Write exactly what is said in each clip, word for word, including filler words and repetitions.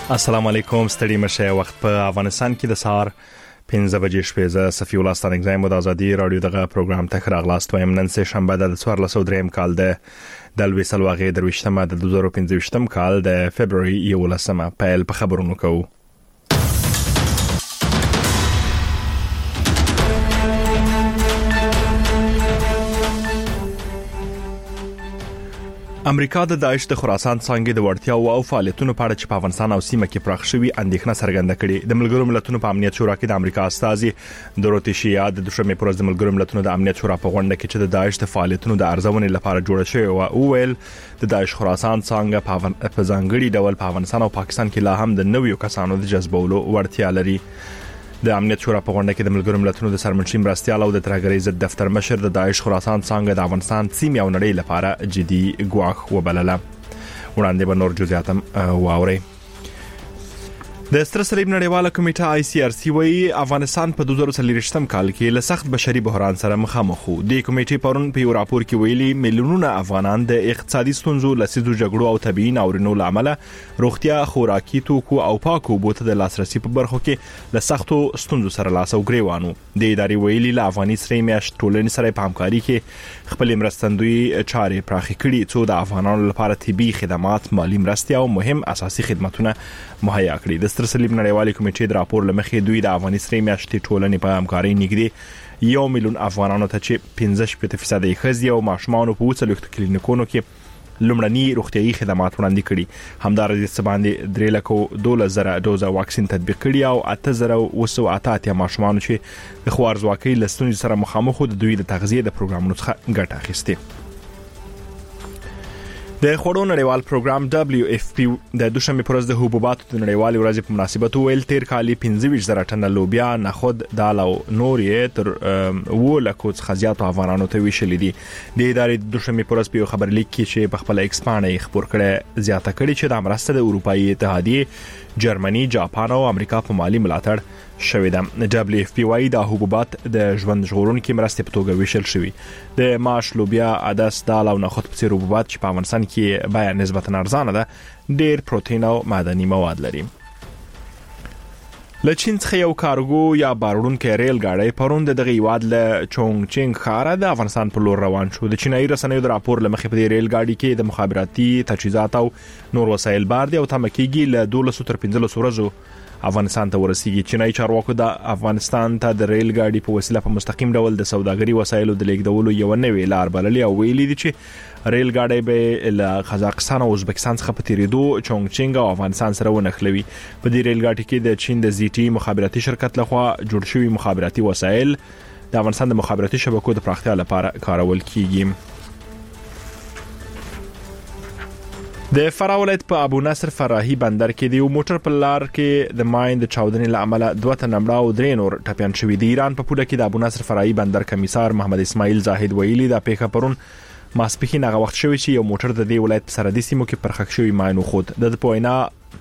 السلام علیکم، ستړي مشه. وخت په افغانستان کې د سهار پنځه بجې شپې. زه صفي الله ستانک زایم د ازادي رادیو دغه پروګرام ته راغلاست. وایم نن سه شنبه د څوارلس سوه دریم کال د د لوي سلواغې درويشتمه د دوه زره پنځه کال د فبرवरी یولسمه پیل په خبرونو کوو. امریکا د داعش د خراسان څنګه د ورتیاو او فعالیتونو په اړه چې په افغانستان او سیمه کې پراخ شوی اندېښنه څرګنده کړې. د ملګرو ملتونو په امنیت شورا کې د امریکا استازي دروتی شیا د دوشنبه پر ورځ د ملګرو ملتونو د امنیت شورا په غونډه کې چې د داعش د فعالیتونو د ارزونې لپاره جوړه شوې او ویل د داعش خراسان څنګه په ځانګړي ډول په افغانستان او پاکستان کې لا هم د نویو کسانو د جذبولو ورتیا لري. د امنیت شورا په غونډه کې د ملګرو ملتونو د سرمنشي مرستيال او د ترهګرۍ ضد دفتر مشر د داعش خراسان څنګه د افغانستان سیمه او نړۍ لپاره جدي ګواښ وبلله. وړاندې به نور جزئیات واوري. د ستر صلیب نړیواله کمیټه آی سی آر سی وی افغانستان په دوه زره څلوېښتم کال کې له سخت بشري بحران سره مخامخ وو. د کمیټې پرون په یو راپور کې ویلي میلیونونه افغانان د اقتصادي ستونزو، لسیزو جګړو او طبيعي ناورینونو لامل روغتیا، خوراکي توکو او پاکو اوبو ته د لاسرسي په برخو کې له سختو ستونزو سره لاس او ګریوانو. د ادارې ویلي له افغاني سره میاشت ټولنې سره په همکاري کې خپل مرستندوی چارې پراخې کړي څو د افغانانو لپاره طبي خدمات، مالی مرستې او مهم اساسي خدماتونه مهیا کړي. د ستر صلیب نړیوالې کمیټې د راپور لمخې دوی د افغاني سره میاشتې ټولنې په همکاري نږدې یو میلیون افغانانو ته چې پنځه شپږ فیصد یې ښځې او ماشومان په وڅلوختو کلینیکونو کې لومړني روغتيایي خدمات وړاندې کړي. همدارنګه د باندې درې لک دولس زره دوزه واکسین تطبیق کړي او اته زره وسو اته ماشومان چې د خوارزواکۍ لستونی سره مخامخ د دوی د تغذیه د پروګرامونو څخه ګټه اخیسته. د خوړو نړیوال پروګرام دبليو اف پی د دوشنبه پر ورځ د حبوباتو د نړیوال ورځې په مناسبت ویل تیر کال پنځه ویشت زره ټنه لوبیا، نخود، دال او نور یې تر و لکو څخه زیات افغانانو ته ویشل دي. د ادارې د دوشنبه پر ورځ په خبر لیک کې چې په خپل ایکسپانډ خبر کړي زیاته کړي چې د امرسته د اروپאי اتحادیه، جرمني، جاپان او امریکا په مالی ملاتړ شوې ده. دبليو اف پی وايي د حبوبات د ژوند ژغورونکو مرستې په توګه ویشل شوی. د ماش، لوبیا، عدس، دال او نخود په څیر حبوبات چې په افغانستان کې بیا نسبتا ارزانه ده، ډېر پروتین او معدني مواد لري. له چین څخه یو کارګو یا بارونکو ریل ګاډی پرون د دغه یواد له چونګ چینګ ښار د افغانستان په لور روان شو. د چینایي رسنیو د راپور لمخې په دې ریل ګاډي کې د مخابراتي تجهیزات او نور وسایل بار دي او تم کېږي له دولس تر پنځلس ورځو افغانستان ته ورسیږي. چینایي چارواکو د افغانستان ته د ریل ګاډي په وسیله په مستقیم ډول د سوداګري وسایلو د لیږدولو یو نوې لار بللې او ویلي دي چې ریل ګاډي به له قزاقستان او ازبکستان څخه په تیریدو چونګ چینګ او افغانستان سره ونښلوي. په دې ریل ګاډي کې د چین د زی ټي مخابراتي شرکت لخوا جوړ شوی مخابراتي وسایل د افغانستان د مخابراتي شبکو د پراختیا لپاره کارول کیږي. د فراه ولایت په ابو نصر فراهي بندر کې د یو موټر په لار کې د ماین د چاودنې لامل دوه تنه مړه او درې نور ټپيان شوي دي. ایران په پوله کې د ابو نصر فراهي بندر کمیسار محمد اسماعیل زاهد ویلي د پیښه پرون ماسپخین هغه وخت شوی چې یو موټر د دې ولایت په سرحدي سیمو کې پرخښ شوی ماین خود د پوینا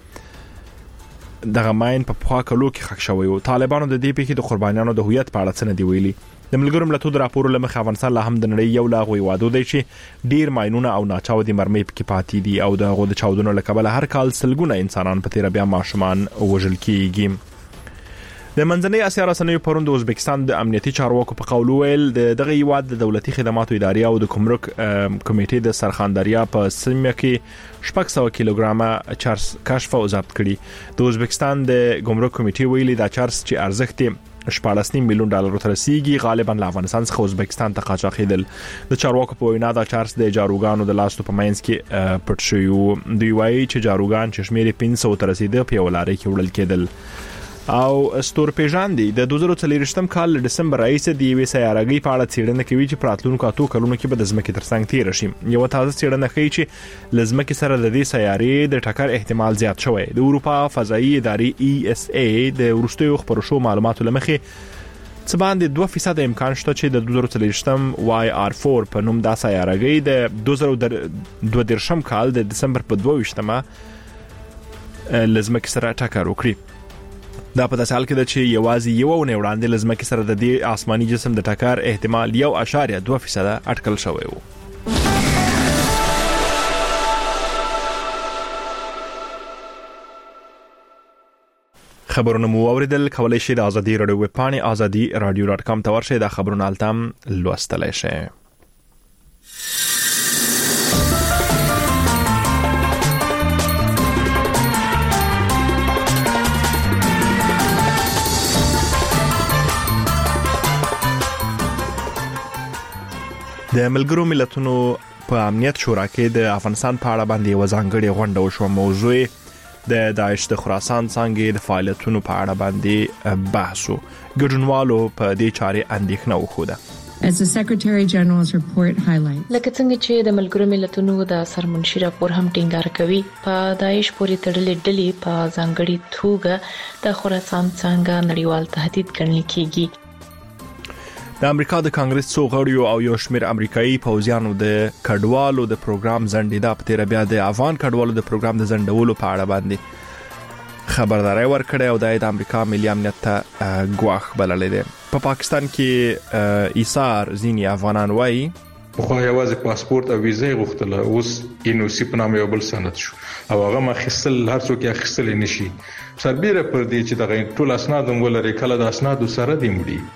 دغه ماین په پخوا کلو کې خښ شوی او طالبانو د دې پیښې د قربانیانو د هویت په اړه څه نه دی ویلي. د ملګرو ملتونو د راپور لمخې افغانستان لا هم د نړۍ یو لا غوي وادو دی چې ډیر ماینونه او ناچاودي مرمۍ پکې پاتې دي او د غو د چاودنو لکبله هر کال سلګونه انسانان په تیر بیا ماشومان وژل کیږي. د منځنۍ اسیا رسنیو پرون د ازبکستان د امنیتي چارواکو په قول ویل د دغه یواد د دولتي خدماتو ادارې او د ګمرک کمیټې د سرخاندریا په سیمه کې شپږ سوه کیلوګرامه چارس کشف او ضبط کړي. د ازبکستان د ګمرک کمیټې ویلي دا چارس چې ارزښت شپږ میلیون ډالر ته رسیدي غالبا له افغانستان څخه ازبکستان ته قاچاقیدل. د چارواکو په وینا دا چارس د جاروګانو د لاستو په ماینس کې پټ شوی. دوی وایي چې جاروګان چې شمیر پنځه سوه ته رسیدي په ولاري کې وړل کېدل. او ستور پیژاندي د دوه زره څلوېښتم کال دسمبر رئیس د یوې سیارګۍ په اړه څېړنه کوي چې پراتلونکو اتو کلونو کې به د ځمکې ترڅنګ تیر شي. یو تازه څېړنه ښیي چې لزمکې سره د دې سیارې د ټکر احتمال زیات شوی. د اروپا فضایي ادارې ای اس ای د ورستیو خبرو شو معلوماتو لمخې څه باندې دوه فیصد امکان شته چې د دوه زره څلوېښتم واي آر فور په نوم دا سیارګۍ د دوه زره دوه دیرشم کال د دسمبر په دوه ویشتمه لزمکې سره ټکر وکړي. دا په داسې حال کې ده چې یوازې یو ونه وړاندې لزمکې سره د دې آسماني جسم د ټکر احتمال یو اشاریه دوه فیصد اټکل شوی و. خبرونه مو اوریدل. کولای شئ د ازادي رادیو ویب پاڼې ازادي رادیو ډاټ کام ته ورشئ. د خبرونو التم لوستلای شئ. د ملګرو ملتونو په امنیت شورا کې د افغانستان په اړه باندې وزانګړي غونډه وشو. موضوع د داعش د خراسان څنګه د فعالیتونو په اړه باندې بحث وو. ګډونوالو په دې چارې اندېښنه وښوده. As the Secretary General's report highlights, لکه څنګه چې د ملګرو ملتونو د سرمنشي راپور هم ټینګار کوي، په داعش پورې تړلې ډلې په ځانګړي توګه د خراسان څنګه نړیوال تهدید ګڼل کیږي. د امریکا د کانګرس څو غړیو او یو شمېر امریکایي پوځیانو د کډوالو د پروګرام ځنډیدا په تیر بیا د افغان کډوالو د پروګرام د ځنډولو په اړه باندې خبرداري ورکړه او د امریکا ملي امنیت ته ګواښ بللی دی. په پا پاکستان کې ایثار ځینې افغانان وایي خو یوازې پاسپورت او ویزه غوښتله، اوس انوسی په نامه یو بل سند شو او هغه مخصل هر څوک یې اخیستل نشي. سربېره پر دې چې دغه ټول اسناد هم ولري، کله د اسنادو سره دی مړي.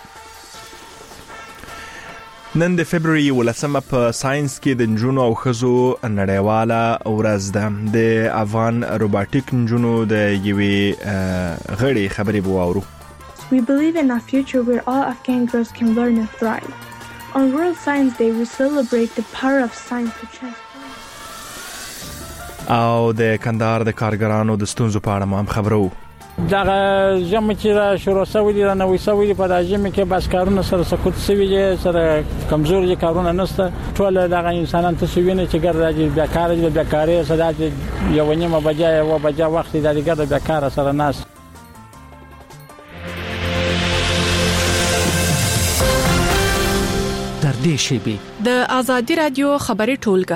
نن د فبرवरी ولسمه په ساينس کې د نجونو او ښځو نړیواله ورځ ده. د افغان روباټیک نجونو د یوې غړي خبرې بواورو. We believe in a future where all Afghan girls can learn and thrive. On World Science Day, we celebrate the power of science to transform. او د کندهار د کارګرانو د ستونزو په اړه هم خبرو. دغه جمع چې را شروع شوی دی را نوې شوی دی په داجمه کې بس کارونه سره سکوت شوی دي، سره کمزوري کارونه نشته. ټول دغه انسانان ته سوینه چې ګر راځي بیکار دي، بیکاری صدا یو نیمه بجای او بجا وخت د دغه بیکار سره ناس. تر دې شی د ازادي رادیو خبري ټولګه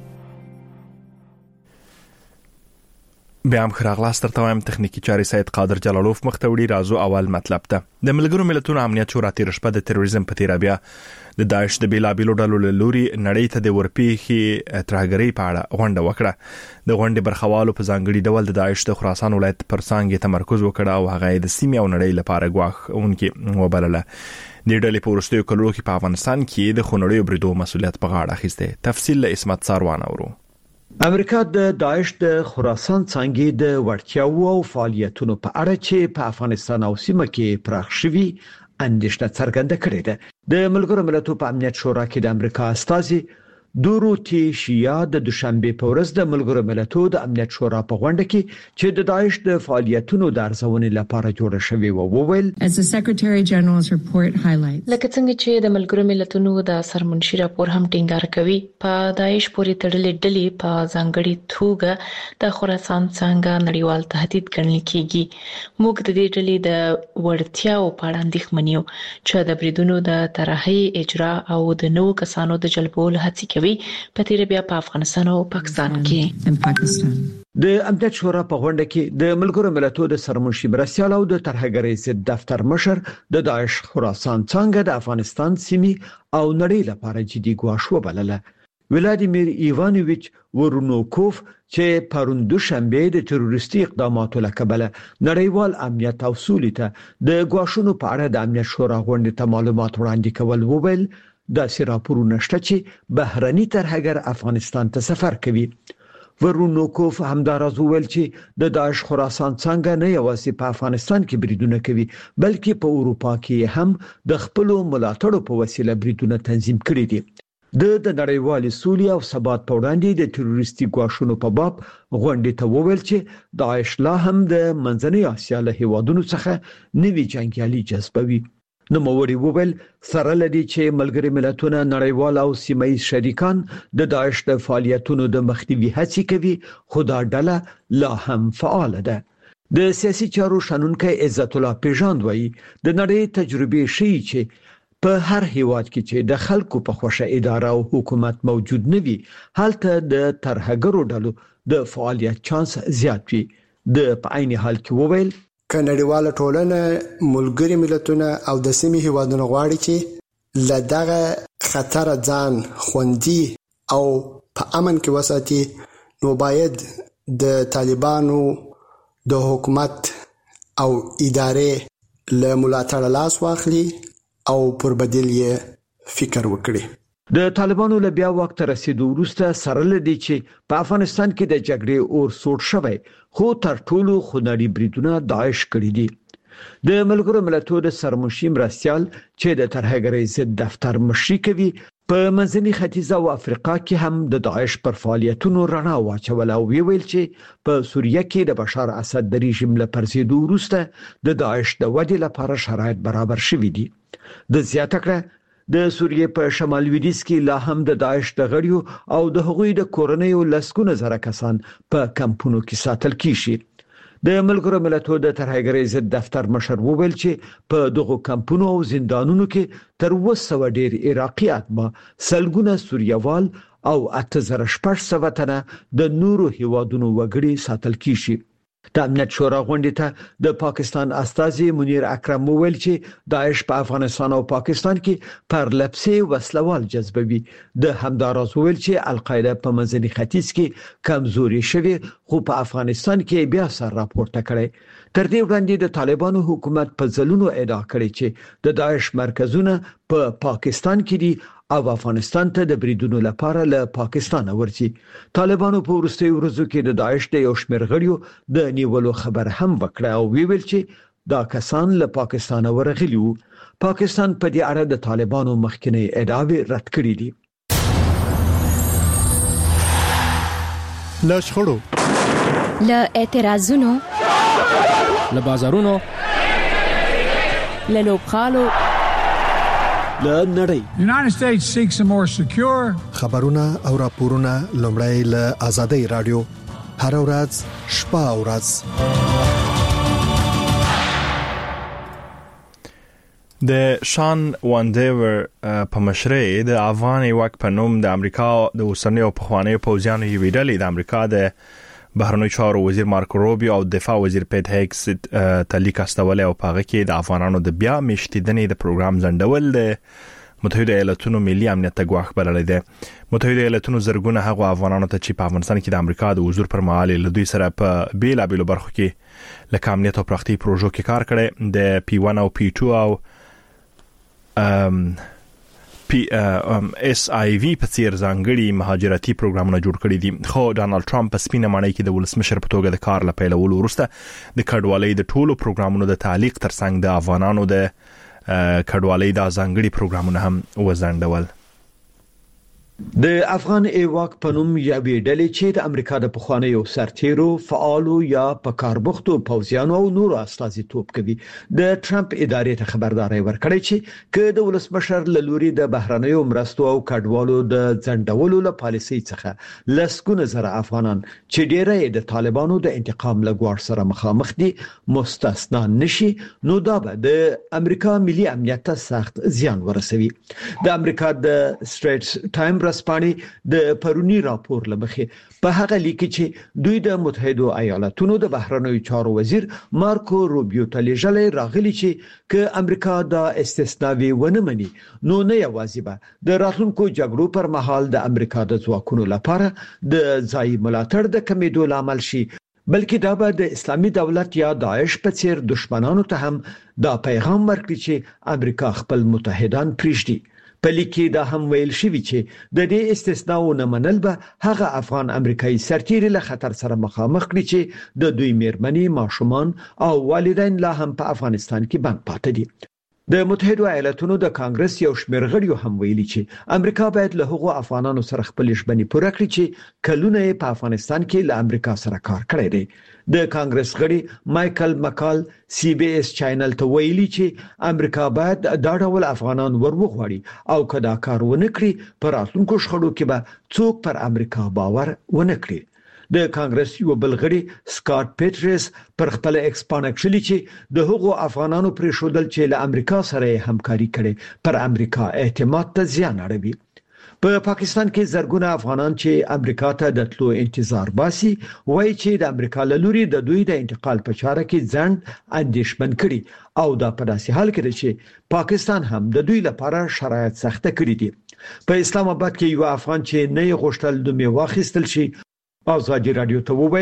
بیا هم خراغلاس تر توایم تخنیکی چاري سید قادر جلالوف مختوړي. رازو اول مطلب ته د ملګرو ملتونو امنیت شورا تیر شپه د تروریزم په تیر بیا د داعش د بیلابیلو ډلو لوري نړۍ ته د ورپیخي ترهګری په اړه غونډه وکړه. د غونډې برخوالو په ځانګړي ډول د داعش د خراسان ولایت پر څنګه تمرکز وکړ او هغه د سیمې او نړۍ لپاره ګواښ اونکي وبلله. د ډلې په ورستیو کلو کې په افغانستان کې د خونړیو بریدو مسولیت په غاړه اخیسته. تفصیل له اسمت ساروان اورو. امریکا د داعش د خراسان څنګه د ورتیاو او فعالیتونو په اړه چې په افغانستان او سیمه کې پراخ شوي اندېښنه څرګنده کړې ده. د ملګرو ملتونو په امنیت شورا کې د امریکا استازي دوروتی شیا د دوشنبه په ورځ د ملګرو ملتونو د امنیت شورا په غونډه کې چې د داعش د فعالیتونو د ارزونې لپاره جوړه شوې و وویل. As the Secretary General's report highlights, لکه څنګه چې د ملګرو ملتونو د سرمنشي راپور هم ټینګار کوي، په داعش پورې تړلې ډلې په ځانګړي توګه د خراسان څنګه نړیوال تهدید ګڼل کیږي. موږ د دې ډلې د ورتیاو په اړه اندېښمن یو چې د بریدونو د طرحې اجرا او د نوو کسانو د جلبولو هڅې په تیر بیا په افغانستان او پاکستان کې. د امنیت شورا په غونډه کې د ملګرو ملتونو د سرمنشي مرستیال او د طرحګرۍ ضد دفتر مشر د داعش خراسان څنګه د افغانستان سیمې او نړۍ لپاره جدي ګواښ وبلله. ولادیمیر ایوانوویچ ورونوکوف چې پرون دوشنبه د تروریستي اقداماتو لکبله نړیوال امنیت او سولې ته د ګواښونو په اړه د امنیت شورا غونډې ته معلومات وړاندې کول وویل. دا سراپورونه شته چې بهرني ترهګر افغانستان ته سفر کوي. ورونوکوف همداراز وویل چې د داعش خراسان څنګه نه یوازې په افغانستان کې بریدونه کوي بلکې په اروپا کې هم د خپل ملاتړو په وسیله بریدونه تنظیم کړي دي. د د نړیوال سولې او ثبات په وړاندې د تروریستي ګواښونو په باب غونډې ته وویل چې داعش لا هم د منځنۍ اسیا له هیوادونو څخه نوي جنگیالي جذبوي. نوموړي وویل سره لدی چې ملګري ملتونه نړیوال او سیمایي شریکان د داعش د فعالیتونو د مخنیوي هڅې کوي، خو دا ډله لا هم فعال ده. د سیاسي چارو شنونکي عزت الله پیژاند وایي د نړۍ تجربه شي چې په هر هیواد کې چې د خلکو په خوښه اداره او حکومت موجود نه وي هلته د ترهګرو ډلو د فعالیت چانس زیات وي. د په عین حال کې وویل کنړیواله ټولنه ملګری ملتونه او د سیمې هیوادونو غواړي چې لدغه خطر ځان خوندي او په امن کې وساتي، نو باید د طالبانو د حکومت او ادارې له ملاتړ لاس واخلي او پر بدیل یې فکر وکړي. د طالبانو له بیا وخت رسیدو وروسته سره لدی چې په افغانستان کې د جګړې اور سوړ شوی خو تر ټولو خونړي بریدونه داعش کړی دي. د ملګرو ملتونو د سرمنشي مرستيال چې د ترهګرۍ ضد دفتر مشري کوي په منځني ختیځ او افریقا کې هم د داعش پر فعالیتونو رڼا واچول او ویل چې په سوریه کې د بشار اسد د رژیم له پرځېدو وروسته د داعش د ودې لپاره شرایط برابر شوي دي. د زیاته کړه د سوریه په شمال لویدیځ کې لا هم د داعش د غړیو او د هغوی د کورنیو لسګونه زره کسان په کمپونو کې ساتل کیږي. د ملګرو ملتونو د ترهګرۍ ضد دفتر مشر وویل چې په دغه کمپونو او زندانونو کې تر اوه سوه ډیر عراقیات ما سلګونه سوریوال او اته زره شپږ سوه تنه د نورو هیوادونو وګړي ساتل کیږي. د امنیت شورا غونډې ته د پاکستان استازي منیر اکرم وویل چې داعش په افغانستان او پاکستان کې پر لپسې وسلوال جذبوي. د همداراز وویل چې القاعده په منځني ختیځ کې کمزوري شوی خو په افغانستان کې بیا سر راپورته کړي. تر دې وړاندې د طالبانو حکومت په ځلونو ادعا کړې چې د داعش مرکزونه په پاکستان کې دي او افغانستان ته د بریدونو لپاره له پاکستان ورځي. طالبانو په ورستي ورځو کې د داعش د یو شمېر غړیو د نیولو خبر هم وکړ او ویل چې دا کسان له پاکستان ورغلي وو. پاکستان په دې اړه د طالبانو مخکنی ادعاوې رد کړې دي. له شخړو، له اعتراضونو، له بازارونو، له لوبخالو، له نړۍ. United States seeks a more secure خبرونه او راپورونه لومړی له آزادۍ رادیو هر ورځ شپه او ورځ. د شان واندیور په مشرۍ د افغان واک په نوم د امریکا د اوسنۍ او پخوانۍ پوځیانو یوې ډلې د امریکا د بهرنیو چارو وزیر مارکو روبیو او دفاع وزیر پیټ هیګس ته لیک استولې او په هغه کې د افغانانو د بیا میشتیدنې د پروګرام ځنډول د متحده ایالاتونو ملي امنیت ته ګواښ بللی دی. متحده ایالاتونو زرګونه هغو افغانانو ته چې په افغانستان کې د امریکا د حضور پر مهال له دوی سره په بیلابیلو برخو کې لکه امنیت او پراختي پروژو کې کار کړی د پی ون او پی ټو او ام پی اس آی وی په څیر ځانګړي مهاجرتي پروګرامونه جوړ کړي دي. خو ډانلډ ټرمپ په سپینه ماڼۍ کې د ولسمشر په توګه د کار لپاره ولول وروسته د کډوالۍ د ټولو پروګرامونو د تعلیق ترڅنګ د افغانانو د کډوالۍ د ځانګړي پروګرامونه هم وزندول. د افغان ایواک په نوم یوې ډلې چې د امریکا د پخوانیو سرتیرو فعالو یا په کاربختو پوځیانو او نورو استازیتوب کوي د ټرمپ ادارې ته خبرداري ورکړې چې که د ولسمشر له لوري د بهرنیو مرستو او کډوالو د ځنډولو له پالیسۍ څخه لسګونه زره افغانان چې ډېری د طالبانو د انتقام لګوار سره مخامخ دي مستثنا نشي نو دا به د امریکا ملي امنیت ته سخت زیان ورسوي. د امریکا د سټریټس ټایم رسپانې د پرونی راپور لمخې په هغه لیک چې دوی د متحده ایالاتونو د بهرنیو چارو وزیر مارکو روبیو ته لېږلې راغلي چې ک امریکا د استثناوي ونه مني نو نه یوازې به د راتلونکو جګړو پر مهال د امریکا د ځواکونو لپاره د ځای ملاتړ د کمیدو لامل شي بلکې دا به د اسلامي دولت یا داعش په څیر دشمنانو ته هم دا پیغام ورکړي چې امریکا خپل متحدان پریږدي. په لیکي دا هم ویل شوی چې د دې استثناءونه منل به هغه افغان امریکایي سرتیري له خطر سره مخامخ کړي چې د دوی میرمنې ماشومان او والدین لا هم په افغانستان کې بند پاتې دي. د متحده ایالاتونو د کانګرس یو شمېر غړیو هم ویلي چې امریکا باید له هغو افغانانو سره خپل ژمنې پوره کړي چې کلونه په افغانستان کې له امریکا سره کار کړی دی. د کانګرس غړي مايكل مکال سی بي اس چینل ته ویلي چې امریکا باید دا ډول افغانان وروغواړي او کدا کار ونه کړي پر راتلونکو شخړو کې به څوک پر امریکا باور ونه کړي. د کانګرس یو بلغړي سکاٹ پیټرس پر خپل ایکس باندې کړي چې د هغو افغانانو پر شودل چې له امریکا سره همکاري کړي پر امریکا اعتماد ته زیان اړوي. په پا پاکستان کې زرګونه افغانان چې امریکا ته د تلو انتظار باسي وایي چې د امریکا له لوري د دوی د انتقال په چاره کې ځند اندېښمن کړي او دا په داسې حال کې چې پاکستان هم د دوی لپاره شرایط سخته کړي دي. په اسلام آباد کې یو افغان چې نه غوښتل د میوه واخیستل شي ازادي رادیو ته وویل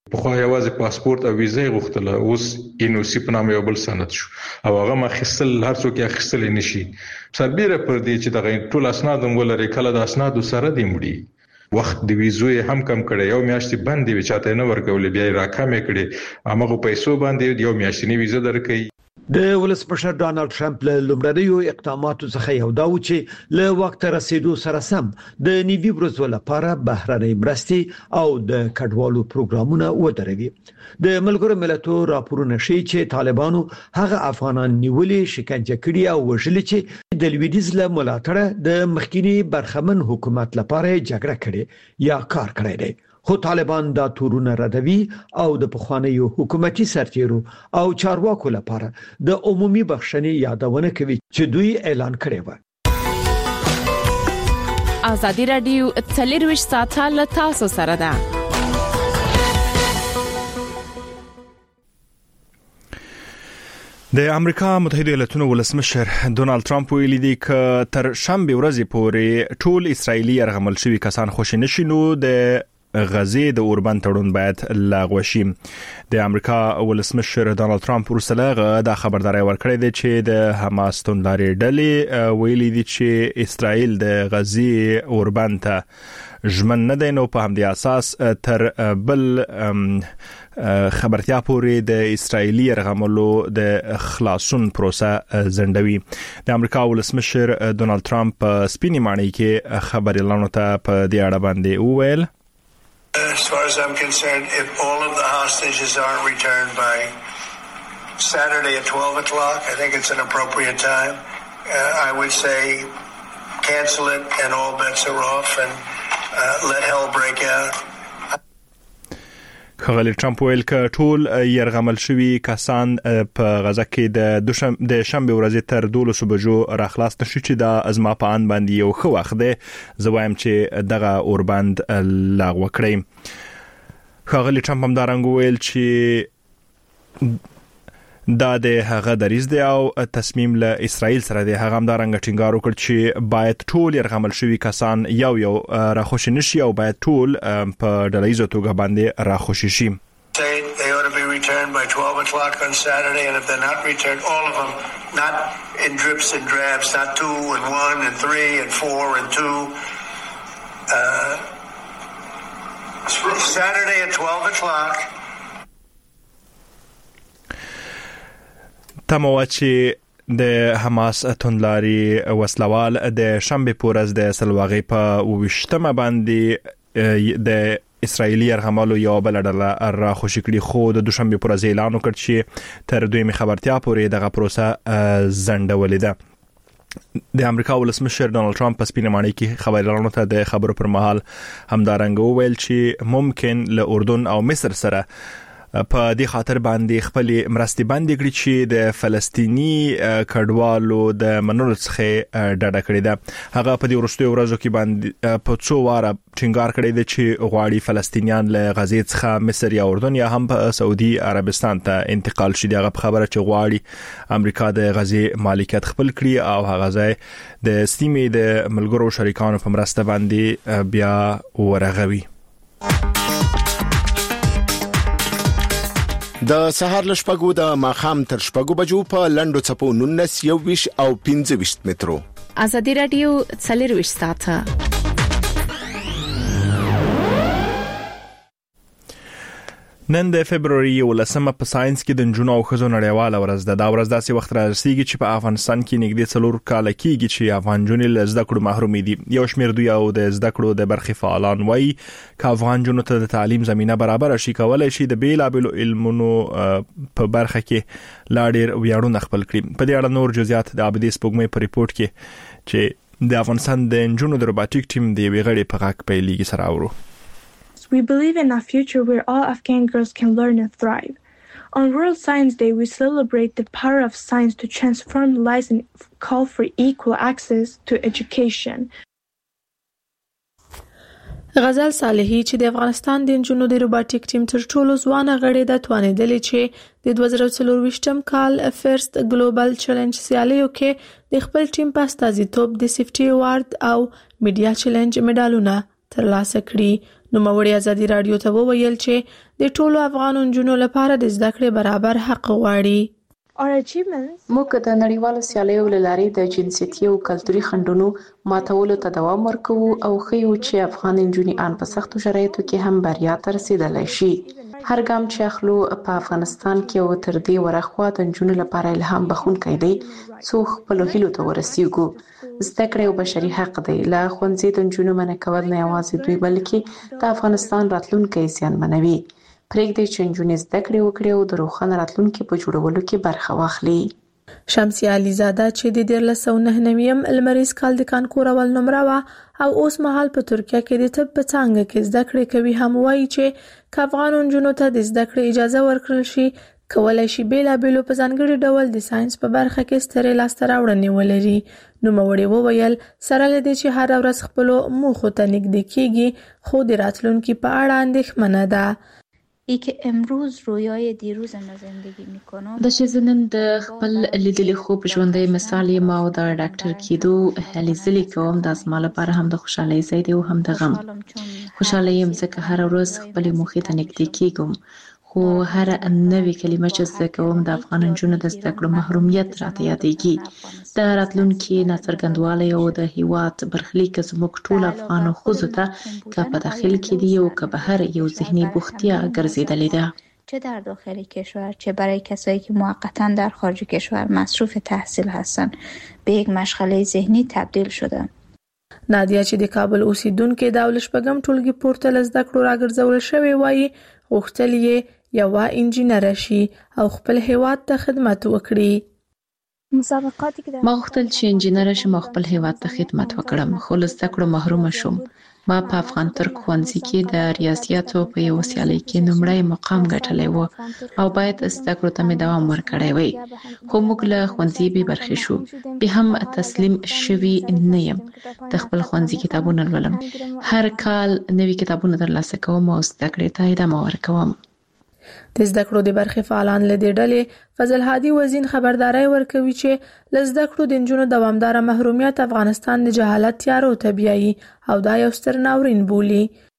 په خو یوازې پاسپورت او ویزه غوښتله، اوس ان او سی په نامه یو بل سند شو او هغه مخصل هر څوک یې خصل نشي. سربېره پر دې چې دغه ټول اسناد ولري، کله د اسناد سره دی مړي وخت د ویزو هم کم کړي، یو میاشتې باندې وچاته نه ورکول، بیا راکم کړي، هغه پیسو باندې یو میاشتنی ویزه درکې. د ولسمشر ډانلډ ټرمپ له لومړنیو اقداماتو څخه یو دا و چې له وخت رسیدو سره سم د نیوي ورځو لپاره بهرنۍ مرستې او د کډوالو پروګرامونه ودروي. د ملګرو ملتونو راپورونه ښیي چې طالبانو هغه افغانان نیولې، شکنجه کړي او وژلي چې د لویدیځ له ملاتړه د مخکینی برخمن حکومت لپاره جګړه کړي یا کار کړی دی. خو طالبان دا تورونه ردوي او د پخوانیو حکومتي سرتیرو او چارواکو لپاره د عمومي بخښنې یادونه کوي چې دوی اعلان کړی و. ازادي رادیو څلرویشت ساعته له تاسو سره ده. د امریکا متحده ایالاتونو ولسمشر ډونالد ټرمپ ویلي دی چې تر شنبه ورځې پورې ټول اسرایلی يرغمل شوي کسان خوشی نشي نو د غزې د اوربند تړون باید لغوه شي. د امریکا ولسمشر ډونالد ټرمپ ورسره دا خبرداري ورکړې ده چې د حماس تونداري ډلې ویلي دي چې اسرائیل د غزې اوربند ته ژمن نه دی، نو په همدې اساس تر بل خبرتیا پورې د اسرائیلی يرغملو د خلاصون پروسه زندوي. د امریکا ولسمشر ډونالد ټرمپ سپینې معنی کې خبري لانو ته په دې اړه باندې وویل: As far as I'm concerned, if all of the hostages aren't returned by Saturday at twelve o'clock, I think it's an appropriate time. Uh, I would say cancel it and all bets are off and uh, let hell break out. خغلی ټرمپ ویل ک ټول يرغمل شوي کسان په غزه کې د دوشم د شنبه ورځې تر دولسو بجو راخلاص نشي چې دا ازما په ان باندې یو خو وخت دی. زوایم چې دغه اوربند لغوه کړي. خغلی ټرمپ هم دا رنګ ویل چې دا د هغه دریز دی او تصمیم له اسرائیل سره دی. هغه هم دا رنګ ټینګار وکړ چې باید ټول يرغمل شوي کسان یو یو راخوشي نشي او باید ټول په ډلهیزه توګه باندې راخوشي شي. They ought to be returned by twelve o'clock on Saturday, and if they're not returned, all of them, not in drips and drabs, not two and one and three and four and two. Uh, Saturday at twelve o'clock. تمو چې د حماس توندلاري وسلوال د شنبه پورز د سلواغي په وشتمه باندې د اسرائیلی يرغملو یو بل ډله را خوشی کړي، خو د دوشنبه پورز اعلان وکړ چې تر دویمه خبرتیا پورې دغه پروسه زندولې ده. د امریکا ولسمشر ډونالد ټرمپ په سپینه معنی کې خبرلارونو ته د خبرو پر مهال همدارنګ وویل چې ممکن له اردن او مصر سره په دې خاطر باندې خپل مرستې باندې کړی چې د فلسطینی کډوالو د منلو څخه ډډه کړې ده. هغه په دې وروستیو ورځو کې باندې په څو واره ټینګار کړی دی چې غواړي فلسطینیان له غزې څخه مصر یا اردن یا هم په سعودي عربستان ته انتقال شي. هغه خبره چې غواړي امریکا د غزې مالکیت خپل کړي او هغه ځای د سیمې د ملګرو شریکانو په مرسته باندې بیا ورغوي. د سهار لشپګو د ماخام تر شپګو بجو په لندو چپو نونس یو ویش او پنځه ویش مترو. ازادي رادیو څلرویشت ساعته. نن د فبرवरी ولسمه په ساينس کې د جنونو او خزو نړیواله ورځ ده. دا ورځ داسې وخت راځي چې په افغانستان کې نږدې څلور کال کېږي چې افغان جنونو له زده کړو محروم دي. یو شمېر دوی او د زده کړو د برخې فعالان وایي چې افغان جنونو ته د تعلیم زمينه برابر شي کولای شي د بیلابل علمونو په برخه کې لا ډېر ویاړونه خپل کړي. په دې اړه نور جزئیات د عابدي سپوږمۍ په ریپورت کې چې د افغانستان د جنونو د روباټیک ټیم د ویغړې په غاک پیلېږي سره اورو. We believe in a future where all Afghan girls can learn and thrive. On World Science Day, we celebrate the power of science to transform lives and call for equal access to education. غزل صالحی چې د افغانستان د جنونو د روباټیک ټیم تر ټولو ځوانه غړې ده توانېدلې چې د دوه زره څلور کال فرست ګلوبل چیلنج سیالیو کې د خپل ټیم په استازیتوب د سیفټي اوارد او میډیا چیلنج میډالونه ترلاسه کړي. نوموړي ازادي رادیو ته وویل چې د ټولو افغان نجونو لپاره د زده کړې برابر حق غواړي. موږ د نړیوالو سیالیو له لارې د جنسیتي او کلتوري خنډونو ماتولو ته دوام ورکوو او ښیو چې افغان نجونې ان په سختو شرایطو کې هم بریا ته رسیدلی شي. هر ګام چې اخلو په افغانستان کې او تر دې ورخوا د نجونو لپاره الهام بخښونکی دی څو خپلو هیلو ته ورسیږو. زده کړه یو بشري حق دی. له ښوونځي د نجونو منع کول نه یوازې دوی بلکې د افغانستان راتلونکی زیانمنوي. پرېږدي چې نجونې زده کړې وکړي او د روښانه راتلونکي په جوړولو کې برخه واخلي. شمسي عليزاده چې د دیارلس سوه نهه نوي لمریز کال د کانکور اول نمره وه او اوس مهال په ترکیه کې د طب په څانګه کې زده کړې کوي، هم وایي چې که افغان نجونو ته د زده کړې اجازه ورکړل شي کولای شي بیلابېلو په ځانګړي ډول د ساينس په برخه کې سترې لاسته راوړنې ولري. نوموړي وویل سره له دې چې هر ورځ خپلو موخو ته نږدې کیږي خو د راتلونکي په اړه اندېښمنه ده. ای که امروز رویای دیروز ما زندگی میکنم د چې زنن د خپل لیدلي خوب ژوندۍ مثال یم او د ډاکټر کېدو هلې ځلې کوم. دا زما لپاره هم د خوشحالۍ ځای دی او هم د غم. خوشحاله یم ځکه هره ورځ خپلې موخې ته نږدې کیږم، خو هر نوې کلمه چې زده کوم د افغان نجونو د زده کړو محرومیت راته یادېږي. د راتلونکي ناڅرګندوالی او د هیواد برخلیک زموږ ټول افغان ښځو ته که په داخل کې دی او که بهر یو ذهني بوختیا ګرځېدلې ده. چه در داخل کشور چه برای کسایی که موقتا در خارج کشور مصروف تحصیل هستند به یک مشغله ذهنی تبدیل شده. نادیا چې د کابل اوسیدونکې د اولشپږم ټولګي پورته له زده کړو راګرځول شوې وایي غوښتل یې یوه انجینره شي او خپل هیواد ته خدمت وکړي. ما غوښتل چې انجینره شم او خپل هیواد ته خدمت وکړم، خو له زده کړو محرومه شوم. ما په افغان ترک ښوونځي کې د ریاضیاتو په یو سیالۍ کې لومړی مقام ګټلی و او باید زده کړو ته مې دوام ورکړی وای، خو موږ له ښوونځي بې برخې شو. بیا هم تسلیم شوي نه یم. د خپل ښوونځي کتابونه لولم، هر کال نوي کتابونه ترلاسه کوم او زده کړې ته ادامه ورکوم. د زده کړو د برخې فعالان له دې ډلې فضل هادي وزین خبرداري ورکوي چې له زده کړو د نجونو دوامداره محرومیت افغانستان د جهالت تیارو ته بیایي او دا یو ستر ناورین بولي.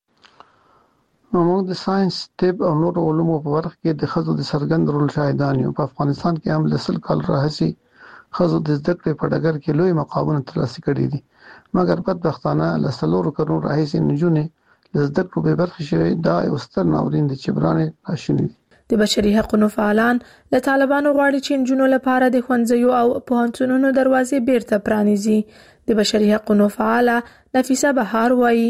موږ د ساينس، طب او نور علومو په برخه کې د ښځو د څرګند رول شاهدان یو. په افغانستان کې هم له سل کال راهیسې ښځو د زده کړې په ډګر کې لوی مقامونه ترلاسه کړي دي، مګر بدبختانه له څلورو کلونو راهیسې نجونې له زده کړو بې برخې شوي. دا یو ستر ناورین دی چې برانې ناشونی دي. د بشري حقوقو فعالان له طالبانو غواړي چې نجونو لپاره د ښوونځیو او پوهنتونونو دروازې بیرته پرانیزي. د بشري حقوقو فعاله نفیسه بهار وایي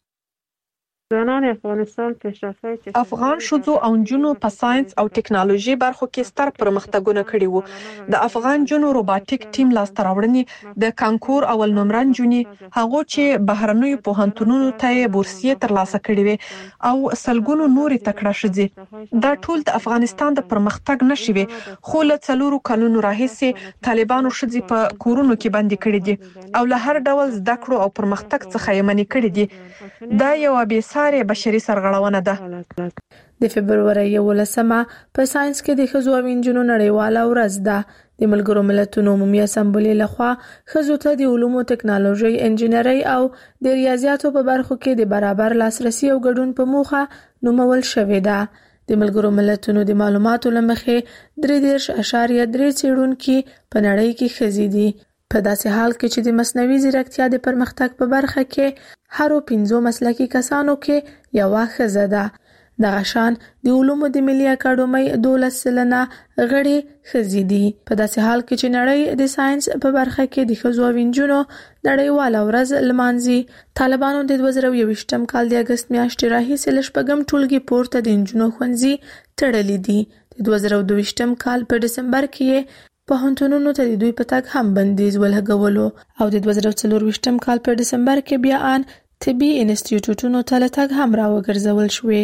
افغان ښځو او نجونو په ساينس او ټکنالوژي برخو کې ستر پرمختګونه کړي وو. د افغان جنو روباټیک ټیم لاسته راوړنې د کانکور اول نمره نجونې هغه چې بهرنیو پوهنتونونو ته بورسیه ترلاسه کړي وي او سلګونو نورې تکړه ښځې دا ټول د افغانستان د پرمختګ نشي وي، خو له څلورو کلونو راهیسې طالبانو ښځې په کورونو کې بندي کړي دي او له هر ډول زده کړو او پرمختګ څخه یې منع کړي دي. دا یو بې ساري بشري سرغړونه ده. د فبرورۍ یولسمه په ساينس کې د ښځو او نجونو نړیواله ورځ ده. د ملګرو ملتونو عمومي اسامبلې لخوا ښځو ته د علومو، ټکنالوژي، انجینرۍ او د ریاضیاتو په برخو کې د برابر لاسرسي او ګډون په موخه نومول شوې ده. د ملګرو ملتونو د معلوماتو له مخې درې دېرش اعشاریه درې څېړونکي په نړۍ کې ښځې دي، په داسې حال کې چې د مصنوعي ځیرکتیا د پرمختګ په برخه کې هرو پنځو مسلکي کسانو کې یوه ښځه ده. دغه شان د علومو د ملي اکاډمۍ دولس سلنه غړي ښځې دي. په داسې حال کې چې نړۍ د ساينس په برخه کې د ښځو او نجونو نړیواله ورځ لمانځي. طالبانو د دوه زره یوویشتم کال د اګست میاشتې راهیسې له شپږم ټولګي پورته د نجونو ښوونځي تړلي دي. د دوه زره دویشتم کال په ډسمبر کې پوهنتونونو ته د دوی په تګ هم بندیز ولګولو او د دوه زره څلرویشتم کال په ډسمبر کې بیا ان طبي انسټیټیوټونو ته له تګ هم راوګرځول شوې.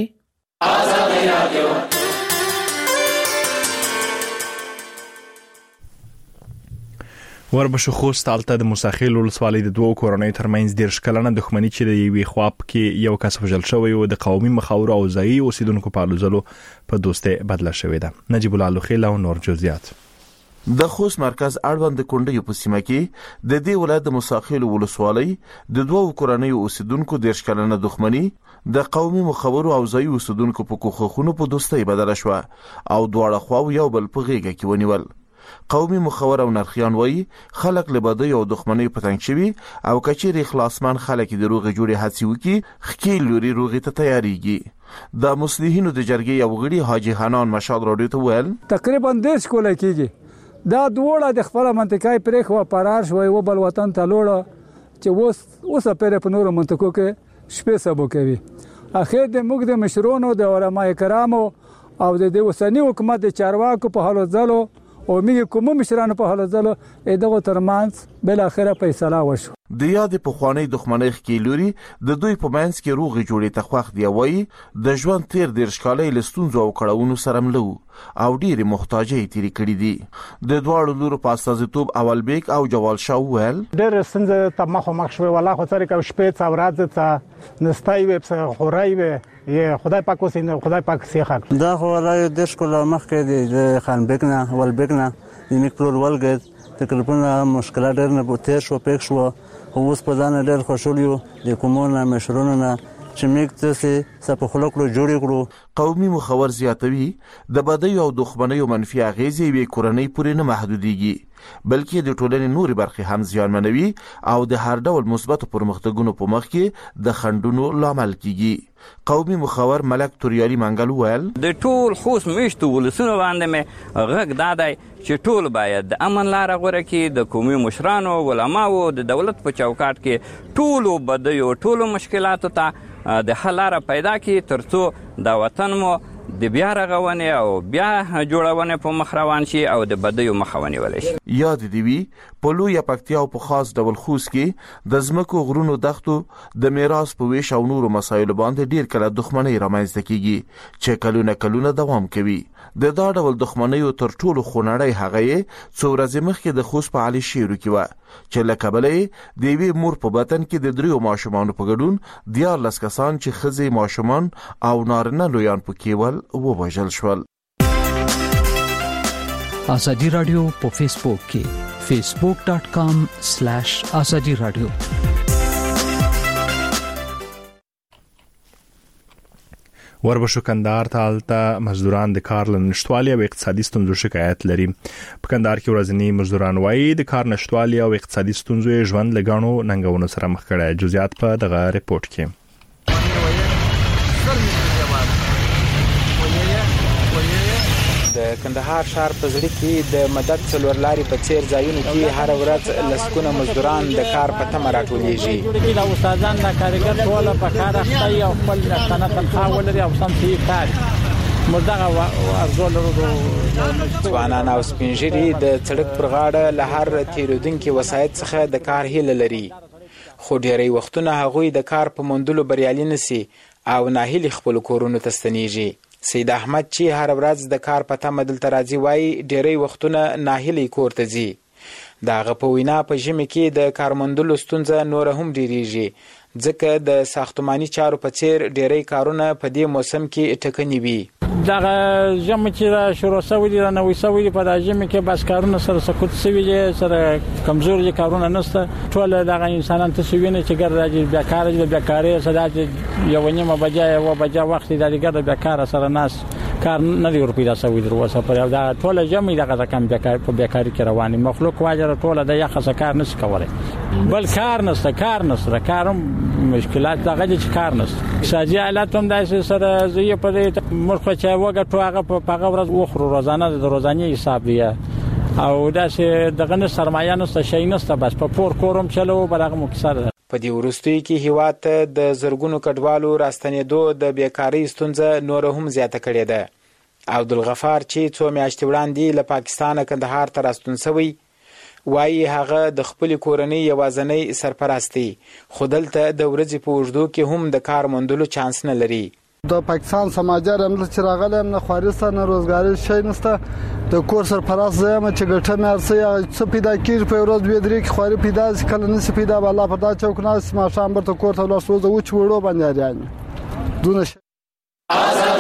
وربشو خوست حالته د موساخیل ولسوالۍ د دوه کورنۍ ترمنځ ډیر شکلنه دښمنی چې د یوې خواپ کې یو کس وژل شوی او د قومي مخاور او ځایي اوسیدونکو په لوزلو په دوستۍ بدله شوې ده. نجیب الله لوخیل او نور جزئیات. د خوست مرکز اړوند کونډې په سیمه کې د دې ولایت د مساخیل ولسوالۍ د دوه کورنیو اوسیدونکو د اشکالنه دښمنی د قومي مخورو او ځای اوسیدونکو په کوخخونو په دوستۍ بدل شو او دواړه خواو یو بل په غیږ کې ونیول. قومي مخور او نرخیان وایي خلک له بدۍ او دښمنۍ په تنګ شوي او کچېرې خلاصمان خلک د روغې جوړې هڅې وکړي خکې لوري روغې ته تیاریږي. د مصلحینو د جرګې یو غړي حاجي حنان مشال راډیو ته ویل تقریبا دیش کوله کېږي دا دوړه د خپل منطقې پرې خو پرار شوی و بل وطن ته لوړه چې اوس اوسه پرې په نورو منطقو کې شپې سبو کوي. اخر د موږ د مشرونو د علماء کرامو او د اوسنی حکومت د چارواکو په حالو ځلو او موږ کوم مشرانو په حالو ځلو دغه ترمنځ بل اخره فیصله وشو. د یاد په خوانی دښمنۍ کې لوري د دوی په منځ کې روغې جوړې تخوخ دی وایي د ژوند تیر د ښکالې لستونزو او کړهونو سره ملو او ډېری محتاجې تیری کړې دي. د دواړو لورو په استازیتوب اول بیگ او جوال شاه ویل ډېر ستونزې ته مخ مخ شوې ولا خو سره کوم شپې څو ورځې ته نستای وې په خورای وې یا خدای پاک وسینه خدای پاک سیخه دا خو راي د شکل مخ کې د خان بیگ نه ول بیگ نه د میکرول ولګ تقریبا مشکلات ډېر نه بوتیر شو پېښ شو اوس په ځان ډېر خوشحال یو د کومونه مشرونو نه چې موږ څه څه په خلک له جوړ کړو. قومي مخور زیاتوي د بدۍ او دښمنۍ منفي اغیزې وی کورنۍ پورې نه محدوديږي بلکې د ټولنې نوري برخې هم زیانمنوي او د هر ډول مثبت پرمختګونو په مخ کې د خندونو لامل کیږي. قومي مخور ملک توریالي منګل ویل د ټول خوست میشتو ولسونو باندې مې غږ دادای چې ټول باید د امن لار غوړه کې د قومي مشرانو علماو د دولت په چوکاټ کې ټولو بدیو ټولو مشکلاتو ته د حل لار پیدا کړي ترڅو د وطن مو د بیا رغونې او بیا جوړونې په مخ روان شي او د بدیو مخه ونیول شي. یاد دی وی په لویه پکتیا او په خاص ډول خوست کې د ځمکو غرونو دښتو د میراث په ویش او نورو مسایلو باندې ډیر کله دښمنۍ رامنځته کیږي چې کلونه کلونه دوام کوي. د دا ډول دښمنۍ تر ټولو خونړۍ هغه څو ورځې مخکې د خوست په علي شیرو کې و چې له کبلې د وی مور په بطن کې د دریو ماشومانو په ګډون دیارلس کسان چې ښځې ماشومان او نارینه لویان په کېول ووژل شول. ازادي رادیو په فیسبوک کې facebook dot com slash azadi radio. وربشو کندهار ته الته مزدوران د کار لنشټوالي او اقتصادي ستونزو شکایت لري. په کندهار کې ورځنی مزدوران وایي د کار نشټوالي او اقتصادي ستونزو ژوند لګانو ننګونو سره مخ کړي. جزئیات په دغه ریپورت کې. د کندهار ښار په زړه کې د مدد څلورلاري په څیر ځایونو کې هر ورځ لسکونه مزدوران د کار په تمه راټولېږي. د استادان د کارګر ټول په کار اخته او خپل تنه تنخواه ولري او سم صحیح کار مردغه ارزول ورو ځوانان او سپینږیري د سړک پر غاړه له هر تیرودونکو وسایت څخه د کار هیله لري خو ډېری وختونه هغوی د کار په موندلو بریالي نشي او ناهیلي خپل کورونو ته ستنېږي. سید احمد چې هر ورځ د کار په تمه دلته راځي وایي ډېری وختونه ناهیلي کور ته ځي. د هغه په وینا په ژمي کې د کار موندلو ستونزه نوره هم ډېرېږي ځکه د ساختماني چارو په څیر ډېری کارونه په دې موسم کې ټکني وي. دغه ژمي چې شروع شوي دي رانوي شوي دي په دغه ژمي کې بس کارونه سره سکوت شوي دي سره کمزوري کارونه نشته ټول دغه انسانان ته شوي نه چې ګر راځي بیکاره دي بیکاره صدا یو نیمه بجا یو بجا وخت دی دغه بیکاره سره ناس کار نه دی ورپیدا شوی در وسه پر دا ټول ژمي دغه کم بیکار په بیکاری کې رواني مخلوق واجر ټول د یخه کار نس کولای بل کار نشته کار نشته کارم مشکلات دغه چې کار نشته ساجي حالت هم داسې سره زی په دې مرخه چې وګه تو هغه په هغه ورځ وخرو روزانه د روزاني حساب دی او داسې دغه نه سرمایه نشته شي نشته بس په پور کورم چلو بلغه مکسر په دې ورستوي کې هیواد ته د زرګونو کډوالو راستنېدو د بیکاری ستونزه نور هم زیاته کړې ده. عبدالغفار چې څو میاشتې وړاندې له پاکستانه کندهار ته راستون شوی وایي هغه د خپل کورنۍ یوازنۍ سرپرستی خو دلته د ورځې په اوږدو کې هم د کار موندلو چانس نه لري. د پاکستان سماجر هم چې راغلی یم نه خوارسته نه روزګاري شی نشته د کور سرپرست زه یم چې ګټه مې هر څه څه پیدا کېږي په ورځ دوې درې کې خواري پیدا شي کله نشي پیدا به الله پر دا چوک ناست ماښام برته کور ته ولاړ شو زه وچ وړو باندې اریان دونه